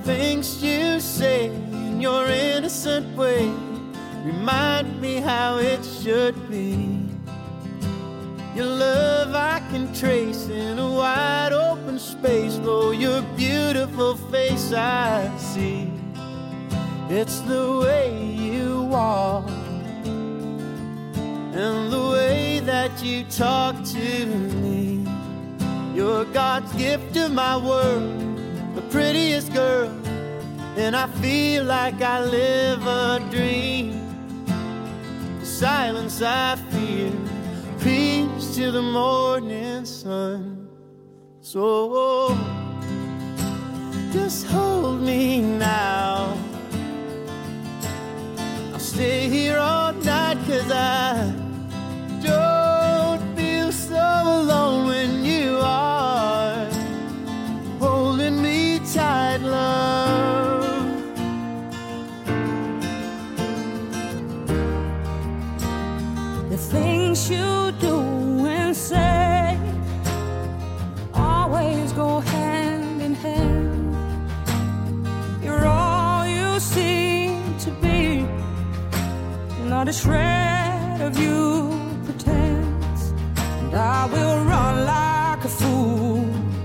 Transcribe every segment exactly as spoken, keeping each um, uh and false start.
things you say in your innocent way remind me how it should be. Your love I can trace in a wide open space, though your beautiful face I see. It's the way you walk and the way that you talk to me. You're God's gift to my world, the prettiest girl, and I feel like I live a dream. The silence I feel, peace to the morning sun. So just hold me now. I'll stay here all night, 'cause I don't feel so alone when you are holding me tight, love. The things you do and say always go hand in hand. You're all you seem to be, not a shred of you pretends. And I will run like a fool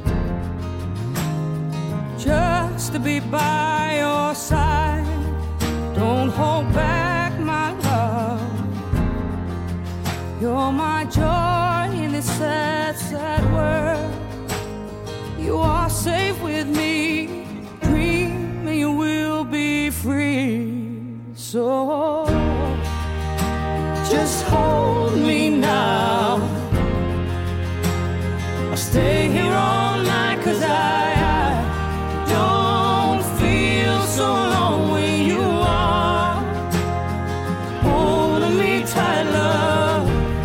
just to be by your side. Don't hold back, my love. You're my joy in this sad, sad world. You are safe with me. Dream and you will be free. So just hold me now. I'll stay here all night, 'cause I, I don't feel so alone when you are holding me tight, love.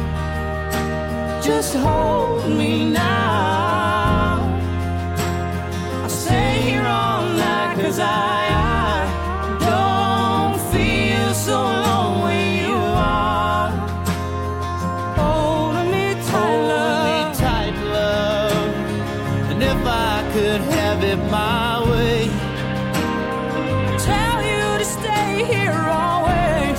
Just hold me now. I'll stay here all night, 'cause I, I don't feel so alone when you are holding me tight, love. Hold me tight, love. And if I could have it my way, Tell you to stay here always.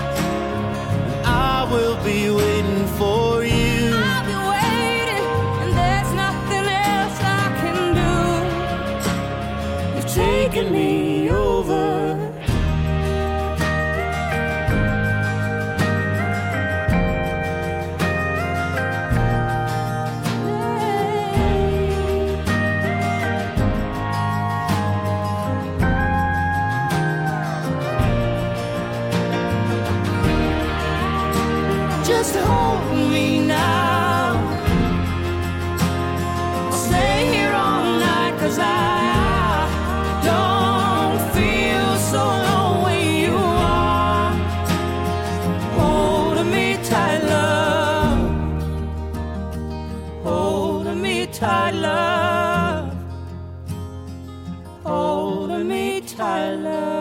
I will be waiting for you. I'll be waiting, and there's nothing else I can do. You've taken me over. Just hold me now. I'll stay here all night, 'cause I don't feel so alone when you are holding me tight, love. Holding me tight, love. Holding me tight, love.